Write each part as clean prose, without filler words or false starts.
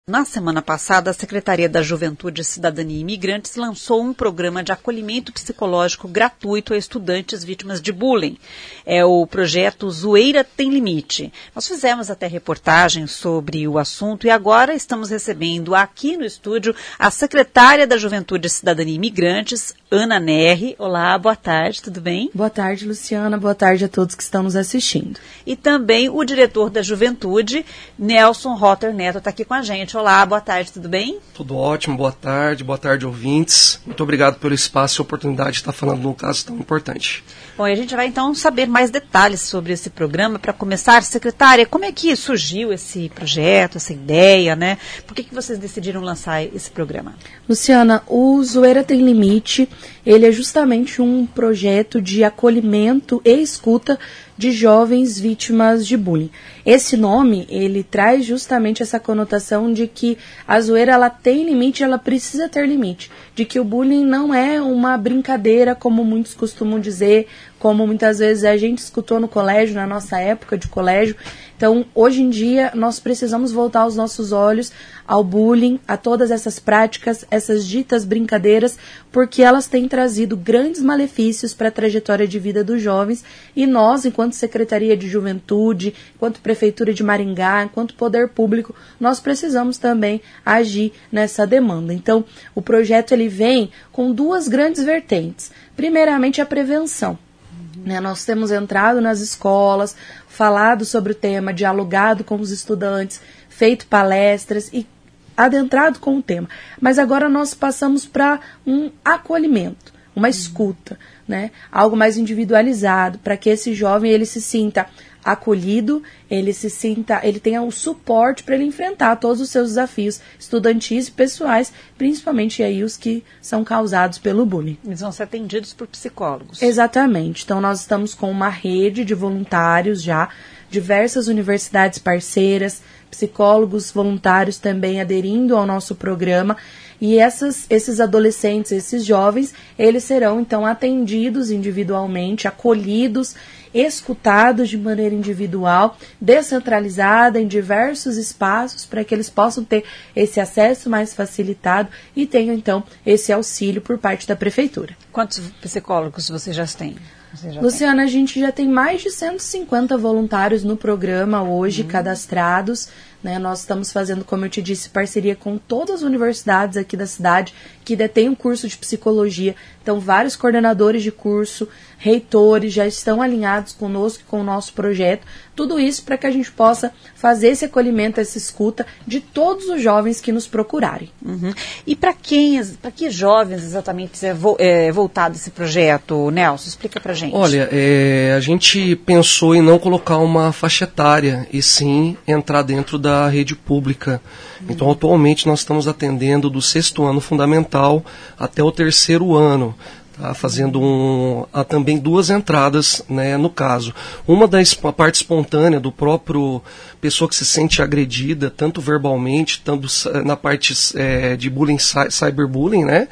Na semana passada, a Secretaria da Juventude, Cidadania e Imigrantes lançou um programa de acolhimento psicológico gratuito a estudantes vítimas de bullying. É o projeto Zoeira Tem Limite. Nós fizemos até reportagem sobre o assunto e agora estamos recebendo aqui no estúdio a Secretária da Juventude, Cidadania e Imigrantes, Ana Nerri. Olá, boa tarde, tudo bem? Boa tarde, Luciana. Boa tarde a todos que estão nos assistindo. E também o diretor da Juventude, Nelson Rotter Neto, está aqui com a gente. Olá, boa tarde, tudo bem? Tudo ótimo, boa tarde, ouvintes. Muito obrigado pelo espaço e oportunidade de estar falando num caso tão importante. Bom, e a gente vai então saber mais detalhes sobre esse programa. Para começar, secretária, como é que surgiu esse projeto, essa ideia, né? Por que vocês decidiram lançar esse programa? Luciana, o Zoeira Tem Limite, ele é justamente um projeto de acolhimento e escuta de jovens vítimas de bullying. Esse nome, ele traz justamente essa conotação de que a zoeira, ela tem limite, ela precisa ter limite. De que o bullying não é uma brincadeira, como muitos costumam dizer, como muitas vezes a gente escutou no colégio, na nossa época de colégio. Então, hoje em dia, nós precisamos voltar os nossos olhos ao bullying, a todas essas práticas, essas ditas brincadeiras, porque elas têm trazido grandes malefícios para a trajetória de vida dos jovens e nós, enquanto Secretaria de Juventude, enquanto Prefeitura de Maringá, enquanto Poder Público, nós precisamos também agir nessa demanda. Então, o projeto ele vem com duas grandes vertentes. Primeiramente, a prevenção. Nós temos entrado nas escolas, falado sobre o tema, dialogado com os estudantes, feito palestras e adentrado com o tema. Mas agora nós passamos para um acolhimento, uma escuta, né? Algo mais individualizado, para que esse jovem ele se sinta acolhido, ele tenha o suporte para ele enfrentar todos os seus desafios estudantis e pessoais, principalmente aí os que são causados pelo bullying. Eles vão ser atendidos por psicólogos. Exatamente. Então nós estamos com uma rede de voluntários já, diversas universidades parceiras, psicólogos voluntários também aderindo ao nosso programa. E esses adolescentes, esses jovens, eles serão então atendidos individualmente, acolhidos, escutados de maneira individual, descentralizada em diversos espaços para que eles possam ter esse acesso mais facilitado e tenham então esse auxílio por parte da Prefeitura. Quantos psicólogos você já tem? Luciana, a gente já tem mais de 150 voluntários no programa hoje cadastrados. Né? Nós estamos fazendo, como eu te disse, parceria com todas as universidades aqui da cidade que detêm um curso de psicologia. Então, vários coordenadores de curso, reitores já estão alinhados conosco e com o nosso projeto. Tudo isso para que a gente possa fazer esse acolhimento, essa escuta de todos os jovens que nos procurarem. Uhum. E para que jovens exatamente é voltado esse projeto, Nelson? Explica para a gente. Olha, a gente pensou em não colocar uma faixa etária e sim entrar dentro da rede pública. Então, atualmente, nós estamos atendendo do 6º ano fundamental até o 3º ano. Fazendo também 2 entradas, né, no caso. Uma da parte espontânea do próprio pessoa que se sente agredida, tanto verbalmente, tanto na parte de bullying, cyberbullying, né?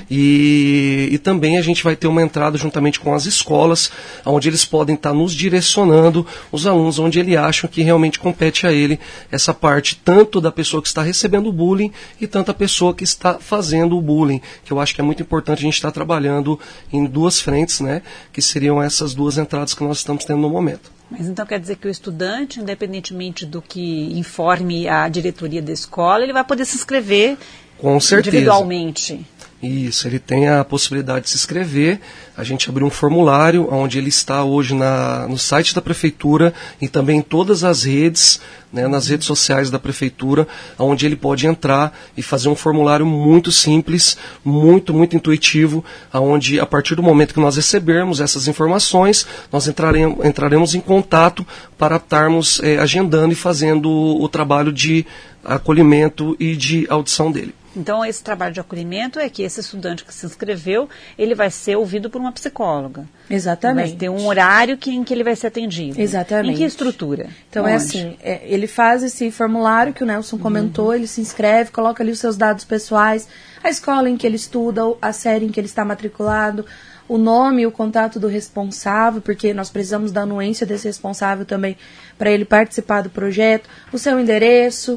E também a gente vai ter uma entrada juntamente com as escolas, onde eles podem estar nos direcionando, os alunos, onde ele acha que realmente compete a ele essa parte, tanto da pessoa que está recebendo o bullying e tanto a pessoa que está fazendo o bullying, que eu acho que é muito importante a gente estar trabalhando em 2 frentes, né, que seriam essas 2 entradas que nós estamos tendo no momento. Mas então quer dizer que o estudante, independentemente do que informe a diretoria da escola, ele vai poder se inscrever com certeza, individualmente? Isso, ele tem a possibilidade de se inscrever. A gente abriu um formulário onde ele está hoje no site da Prefeitura e também em todas as redes, né, nas redes sociais da Prefeitura, onde ele pode entrar e fazer um formulário muito simples, muito intuitivo, onde a partir do momento que nós recebermos essas informações, nós entraremos em contato para estarmos agendando e fazendo o trabalho de acolhimento e de audição dele. Então, esse trabalho de acolhimento é que esse estudante que se inscreveu, ele vai ser ouvido por uma psicóloga. Exatamente. Vai ter um horário em que ele vai ser atendido. Exatamente. Em que estrutura? Então, é assim, ele faz esse formulário que o Nelson comentou, ele se inscreve, coloca ali os seus dados pessoais, a escola em que ele estuda, a série em que ele está matriculado, o nome e o contato do responsável, porque nós precisamos da anuência desse responsável também para ele participar do projeto, o seu endereço,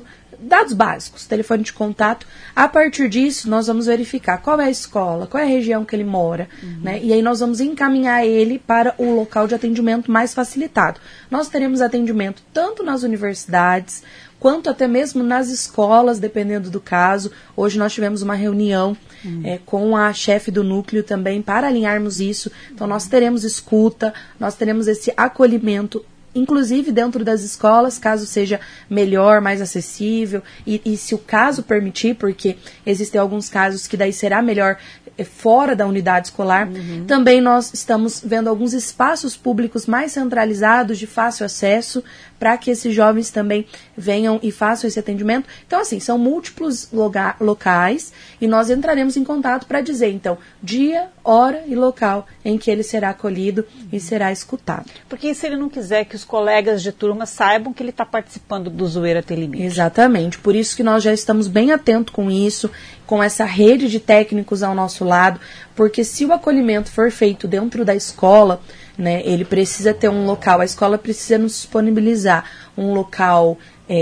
dados básicos, telefone de contato. A partir disso, nós vamos verificar qual é a escola, qual é a região que ele mora, né? E aí nós vamos encaminhar ele para o local de atendimento mais facilitado. Nós teremos atendimento tanto nas universidades, quanto até mesmo nas escolas, dependendo do caso. Hoje nós tivemos uma reunião com a chefe do núcleo também para alinharmos isso. Então nós teremos escuta, nós teremos esse acolhimento, inclusive dentro das escolas, caso seja melhor, mais acessível, e se o caso permitir, porque existem alguns casos que daí será melhor fora da unidade escolar. Também nós estamos vendo alguns espaços públicos mais centralizados, de fácil acesso, para que esses jovens também venham e façam esse atendimento. Então, assim, são múltiplos locais e nós entraremos em contato para dizer, então, dia, hora e local em que ele será acolhido e será escutado. Porque se ele não quiser que os colegas de turma saibam que ele está participando do Zoeira Tem Limite. Exatamente, por isso que nós já estamos bem atentos com isso, com essa rede de técnicos ao nosso lado, porque se o acolhimento for feito dentro da escola, né, ele precisa ter um local, a escola precisa nos disponibilizar um local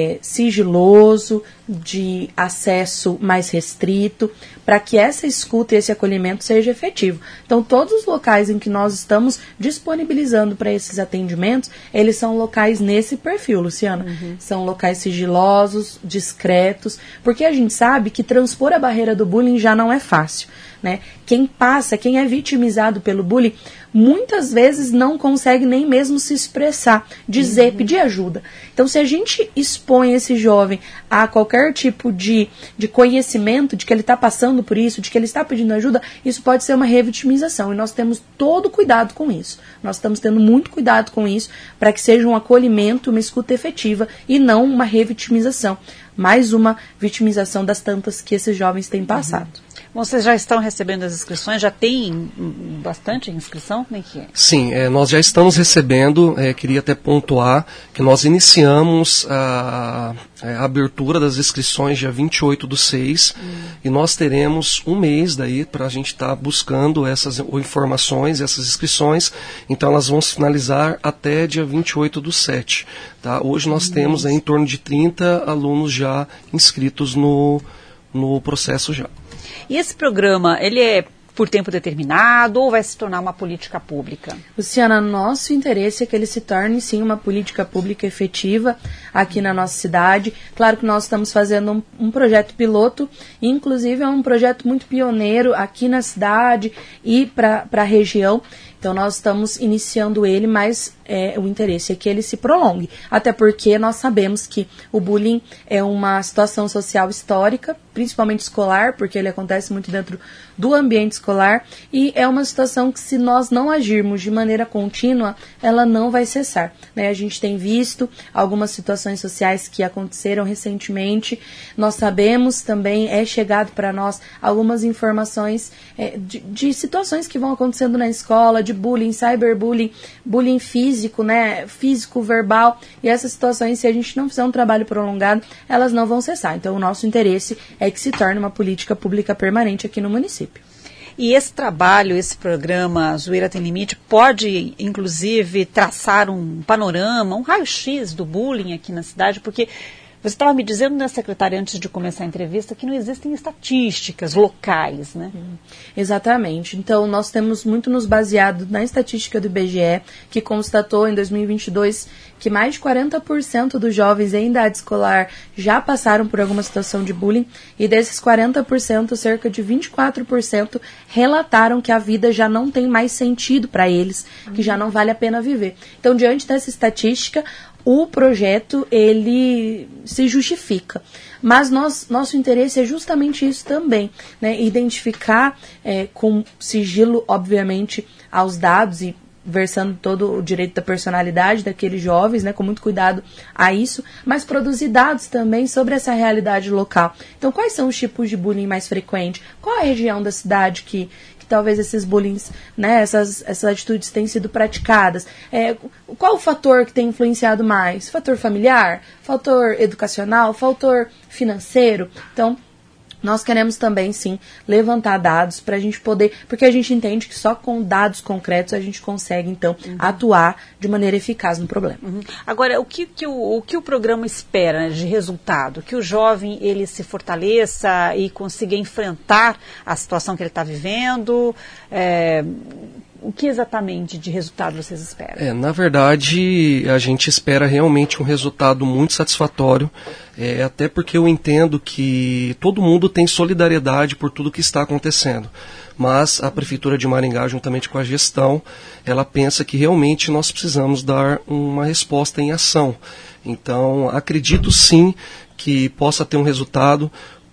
sigiloso, de acesso mais restrito, para que essa escuta e esse acolhimento seja efetivo. Então, todos os locais em que nós estamos disponibilizando para esses atendimentos, eles são locais nesse perfil, Luciana. São locais sigilosos, discretos, porque a gente sabe que transpor a barreira do bullying já não é fácil, né? Quem é vitimizado pelo bullying, muitas vezes não consegue nem mesmo se expressar, dizer, pedir ajuda. Então, se a gente expõe esse jovem a qualquer tipo de conhecimento de que ele está passando por isso, de que ele está pedindo ajuda, isso pode ser uma revitimização. E nós temos todo cuidado com isso. Nós estamos tendo muito cuidado com isso para que seja um acolhimento, uma escuta efetiva e não uma revitimização. Mais uma vitimização das tantas que esses jovens têm passado. Vocês já estão recebendo as inscrições? Já tem bastante inscrição? Como é que é? Sim, nós já estamos recebendo, queria até pontuar que nós iniciamos a abertura das inscrições dia 28/6 e nós teremos um mês daí para a gente estar buscando essas informações, essas inscrições, então elas vão se finalizar até dia 28/7. Tá? Hoje nós temos aí em torno de 30 alunos já inscritos no processo já. E esse programa, ele é por tempo determinado ou vai se tornar uma política pública? Luciana, nosso interesse é que ele se torne, sim, uma política pública efetiva aqui na nossa cidade. Claro que nós estamos fazendo um projeto piloto, inclusive é um projeto muito pioneiro aqui na cidade e para a região. Então, nós estamos iniciando ele, mas o interesse é que ele se prolongue. Até porque nós sabemos que o bullying é uma situação social histórica, principalmente escolar, porque ele acontece muito dentro do ambiente escolar, e é uma situação que, se nós não agirmos de maneira contínua, ela não vai cessar, né? A gente tem visto algumas situações sociais que aconteceram recentemente. Nós sabemos também, é chegado para nós algumas informações de situações que vão acontecendo na escola, de bullying, cyberbullying, bullying físico, né? Físico, verbal, e essas situações, se a gente não fizer um trabalho prolongado, elas não vão cessar. Então, o nosso interesse é que se torne uma política pública permanente aqui no município. E esse trabalho, esse programa Zoeira Tem Limite, pode, inclusive, traçar um panorama, um raio-x do bullying aqui na cidade, porque você estava me dizendo, né, secretária, antes de começar a entrevista, que não existem estatísticas locais, né? Exatamente. Então, nós temos muito nos baseado na estatística do IBGE, que constatou em 2022 que mais de 40% dos jovens em idade escolar já passaram por alguma situação de bullying, e desses 40%, cerca de 24% relataram que a vida já não tem mais sentido para eles, que já não vale a pena viver. Então, diante dessa estatística, o projeto, ele se justifica. Mas nosso interesse é justamente isso também, né? Identificar com sigilo, obviamente, aos dados e versando todo o direito da personalidade daqueles jovens, né, com muito cuidado a isso, mas produzir dados também sobre essa realidade local. Então, quais são os tipos de bullying mais frequentes? Qual a região da cidade que talvez esses bullying, né, essas atitudes tenham sido praticadas? Qual o fator que tem influenciado mais? Fator familiar? Fator educacional? Fator financeiro? Então, Nós queremos também, sim, levantar dados para a gente poder, porque a gente entende que só com dados concretos a gente consegue, então, atuar de maneira eficaz no problema. Agora, o que o programa espera de resultado? Que o jovem ele se fortaleça e consiga enfrentar a situação que ele está vivendo? O que exatamente de resultado vocês esperam? Na verdade, a gente espera realmente um resultado muito satisfatório, até porque eu entendo que todo mundo tem solidariedade por tudo que está acontecendo. Mas a Prefeitura de Maringá, juntamente com a gestão, ela pensa que realmente nós precisamos dar uma resposta em ação. Então, acredito sim que possa ter um resultado,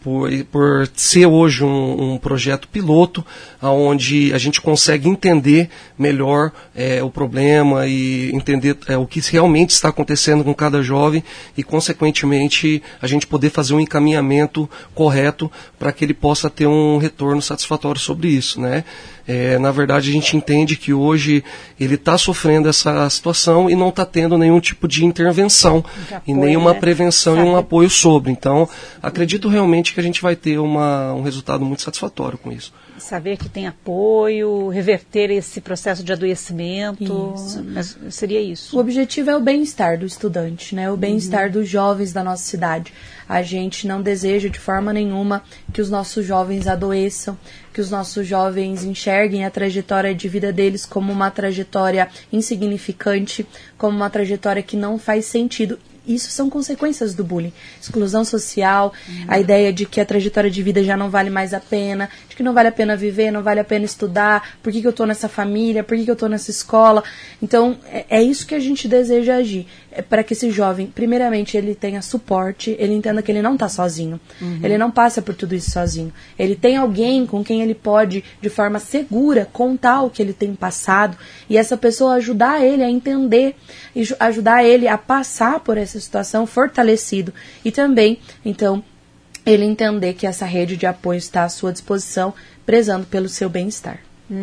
por ser hoje um projeto piloto, onde a gente consegue entender melhor o problema e entender o que realmente está acontecendo com cada jovem e, consequentemente, a gente poder fazer um encaminhamento correto para que ele possa ter um retorno satisfatório sobre isso, né? Na verdade, a gente entende que hoje ele está sofrendo essa situação e não está tendo nenhum tipo de intervenção e nenhuma prevenção e um apoio sobre. Então, acredito realmente que a gente vai ter um resultado muito satisfatório com isso. Saber que tem apoio, reverter esse processo de adoecimento, mas seria isso. O objetivo é o bem-estar do estudante, né? O bem-estar dos jovens da nossa cidade. A gente não deseja de forma nenhuma que os nossos jovens adoeçam, que os nossos jovens enxerguem a trajetória de vida deles como uma trajetória insignificante, como uma trajetória que não faz sentido. Isso são consequências do bullying. Exclusão social, a ideia de que a trajetória de vida já não vale mais a pena, de que não vale a pena viver, não vale a pena estudar, por que eu estou nessa família, por que eu estou nessa escola. Então, é isso que a gente deseja agir. Para que esse jovem, primeiramente, ele tenha suporte, ele entenda que ele não está sozinho. Ele não passa por tudo isso sozinho. Ele tem alguém com quem ele pode, de forma segura, contar o que ele tem passado e essa pessoa ajudar ele a entender e ajudar ele a passar por essa situação fortalecido. E também, então, ele entender que essa rede de apoio está à sua disposição, prezando pelo seu bem-estar.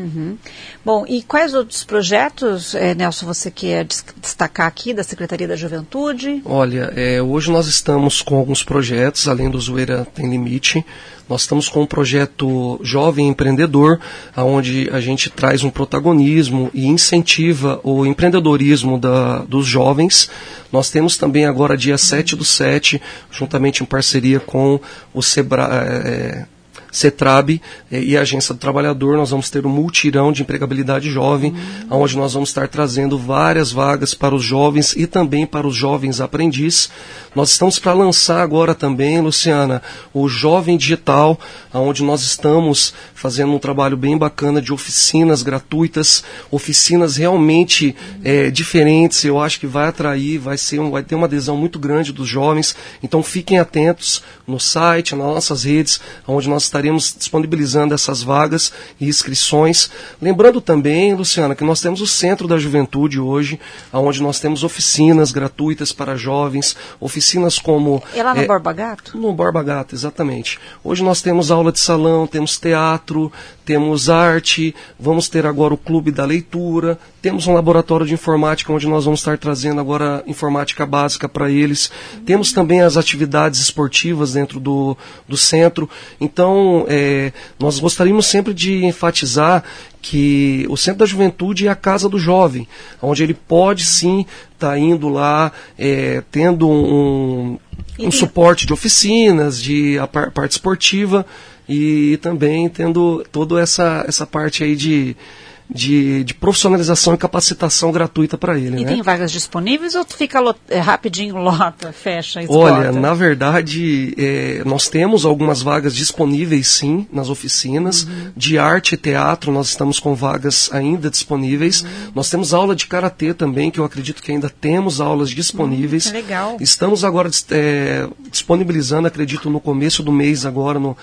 Bom, e quais outros projetos, Nelson, você quer destacar aqui da Secretaria da Juventude? Olha, hoje nós estamos com alguns projetos, além do Zoeira Tem Limite. Nós estamos com um projeto Jovem Empreendedor, onde a gente traz um protagonismo e incentiva o empreendedorismo dos jovens. Nós temos também agora, dia 7/7, juntamente em parceria com o CETRAB e a Agência do Trabalhador, nós vamos ter um multirão de empregabilidade jovem, onde nós vamos estar trazendo várias vagas para os jovens e também para os jovens aprendizes. Nós estamos para lançar agora também, Luciana, o Jovem Digital, onde nós estamos fazendo um trabalho bem bacana de oficinas gratuitas, oficinas realmente diferentes. Eu acho que vai atrair, vai ter uma adesão muito grande dos jovens. Então fiquem atentos no site, nas nossas redes, onde nós estaremos disponibilizando essas vagas e inscrições. Lembrando também, Luciana, que nós temos o Centro da Juventude hoje, onde nós temos oficinas gratuitas para jovens, oficinas como... É lá no Borba Gato? No Borba Gato, exatamente. Hoje nós temos aula de salão, temos teatro, temos arte, vamos ter agora o Clube da Leitura, temos um laboratório de informática, onde nós vamos estar trazendo agora informática básica para eles. Temos também as atividades esportivas dentro do centro. Então, nós gostaríamos sempre de enfatizar que o Centro da Juventude é a casa do jovem, onde ele pode sim estar indo lá, tendo um suporte de oficinas, de a parte esportiva e também tendo toda essa parte aí de profissionalização e capacitação gratuita para ele. E né? tem vagas disponíveis ou tu fica rapidinho, lota, fecha, esgota? Olha, na verdade, nós temos algumas vagas disponíveis sim, nas oficinas. De arte e teatro nós estamos com vagas ainda disponíveis. Nós temos aula de karatê também, que eu acredito que ainda temos aulas disponíveis. Legal. Estamos agora disponibilizando, acredito, no começo do mês agora, no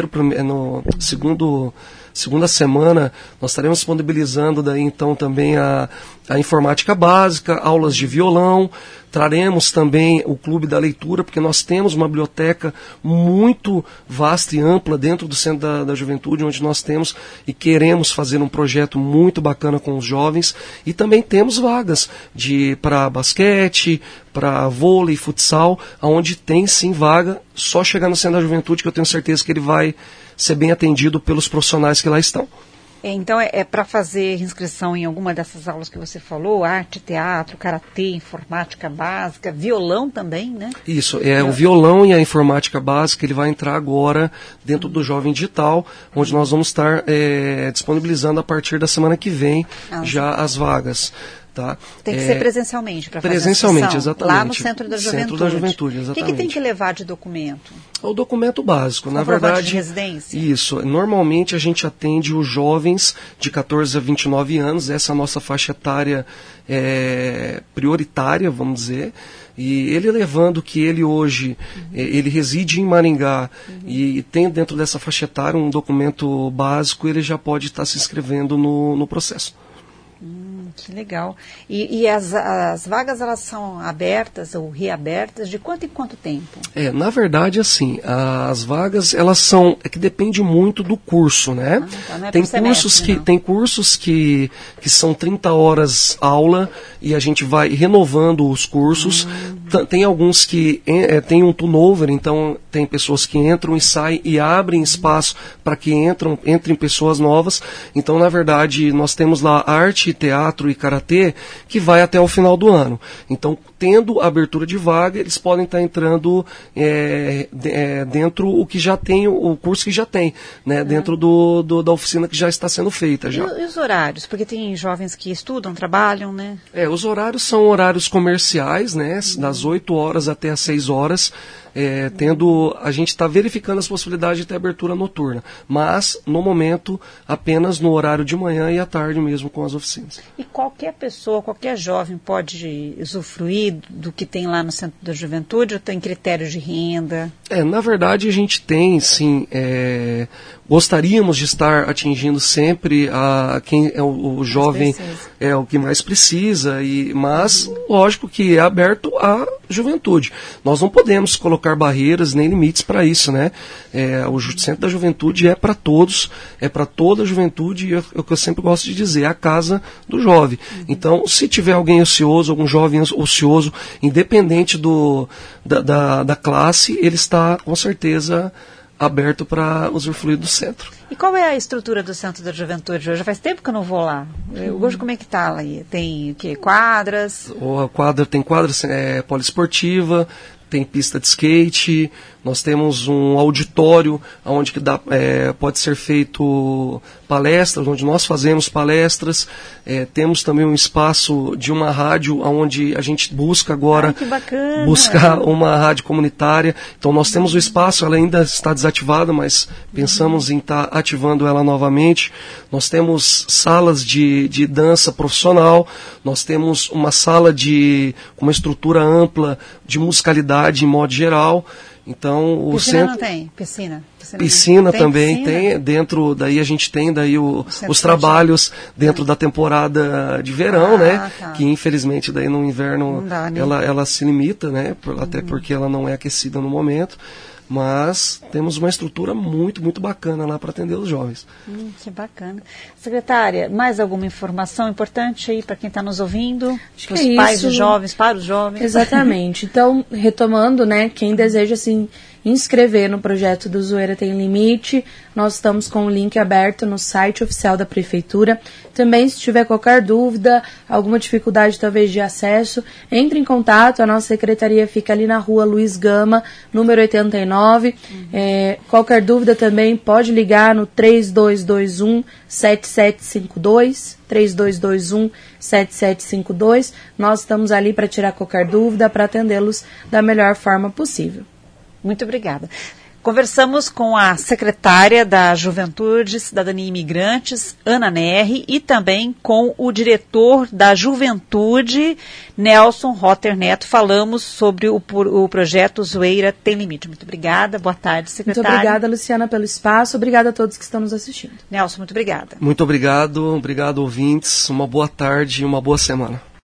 segunda semana, nós estaremos disponibilizando daí então também a informática básica, aulas de violão, Traremos também o Clube da Leitura, porque nós temos uma biblioteca muito vasta e ampla dentro do Centro da Juventude, onde nós temos e queremos fazer um projeto muito bacana com os jovens. E também temos vagas para basquete, para vôlei, futsal, onde tem sim vaga. Só chegar no Centro da Juventude que eu tenho certeza que ele vai ser bem atendido pelos profissionais que lá estão. Então, é para fazer inscrição em alguma dessas aulas que você falou, arte, teatro, karatê, informática básica, violão também, né? Isso, o violão e a informática básica, ele vai entrar agora dentro do Jovem Digital, onde nós vamos estar disponibilizando a partir da semana que vem já as vagas. Tá? Tem que ser presencialmente para fazer presencialmente, exatamente. Lá no Centro da Juventude. Centro da Juventude, exatamente. O que tem que levar de documento? O documento básico, na verdade. De residência? Isso. Normalmente a gente atende os jovens de 14 a 29 anos, essa é a nossa faixa etária prioritária, vamos dizer. E ele levando que ele hoje, ele reside em Maringá e tem dentro dessa faixa etária um documento básico, ele já pode estar se inscrevendo no processo. Que legal. E as vagas, elas são abertas ou reabertas de quanto em quanto tempo? Na verdade, assim, as vagas, elas são, que depende muito do curso, né? Então não é tem por semestre, cursos que tem cursos que são 30 horas aula e a gente vai renovando os cursos. Tem alguns que tem um turnover, então tem pessoas que entram e saem e abrem espaço para que entrem pessoas novas. Então, na verdade, nós temos lá arte, teatro e karatê que vai até o final do ano. Então, tendo abertura de vaga, eles podem estar entrando dentro o que já tem, o curso que já tem, né? Dentro da oficina que já está sendo feita. Já. E os horários? Porque tem jovens que estudam, trabalham, né? Os horários são horários comerciais, né? Das 8 horas até as 6 horas. A gente está verificando as possibilidades de ter abertura noturna, mas no momento apenas no horário de manhã e à tarde mesmo com as oficinas. E qualquer pessoa, qualquer jovem pode usufruir do que tem lá no Centro da Juventude ou tem critérios de renda? Na verdade a gente tem sim, gostaríamos de estar atingindo sempre quem é o jovem, o que mais precisa, mas lógico que é aberto à juventude. Nós não podemos colocar barreiras nem limites para isso, né? O Centro da Juventude é para todos, é para toda a juventude, e é o que eu sempre gosto de dizer, é a casa do jovem. Então, se tiver alguém ocioso, algum jovem ocioso, independente da classe, ele está com certeza aberto para usufruir do centro. E qual é a estrutura do Centro da Juventude hoje? Faz tempo que eu não vou lá. Hoje como é que está lá? Tem o quê? Quadras? Tem quadras poliesportiva, tem pista de skate, nós temos um auditório onde pode ser feito palestras, onde nós fazemos palestras, temos também um espaço de uma rádio onde a gente busca agora buscar uma rádio comunitária. Então nós temos o espaço, ela ainda está desativada, mas pensamos em estar ativando ela novamente. Nós temos salas de dança profissional, nós temos uma sala com uma estrutura ampla de musicalidade em modo geral. Então, piscina não tem? Piscina também tem. Dentro, daí a gente tem os trabalhos dentro da temporada de verão, né? Tá. Que infelizmente daí no inverno ela se limita, né? Até porque ela não é aquecida no momento. Mas temos uma estrutura muito, muito bacana lá para atender os jovens. Que bacana. Secretária, mais alguma informação importante aí para quem está nos ouvindo? Para os pais dos jovens, para os jovens? Exatamente. Então, retomando, né, quem deseja se inscrever no projeto do Zoeira Tem Limite, nós estamos com o link aberto no site oficial da Prefeitura. Também, se tiver qualquer dúvida, alguma dificuldade talvez de acesso, entre em contato. A nossa secretaria fica ali na rua Luiz Gama, número 89. Qualquer dúvida também pode ligar no 3221-7752. 3221-7752. Nós estamos ali para tirar qualquer dúvida, para atendê-los da melhor forma possível. Muito obrigada. Conversamos com a secretária da Juventude, Cidadania e Imigrantes, Ana Nerri, e também com o diretor da Juventude, Nelson Rotter Neto. Falamos sobre o projeto Zoeira Tem Limite. Muito obrigada. Boa tarde, secretária. Muito obrigada, Luciana, pelo espaço. Obrigada a todos que estão nos assistindo. Nelson, muito obrigada. Muito obrigado. Obrigado, ouvintes. Uma boa tarde e uma boa semana.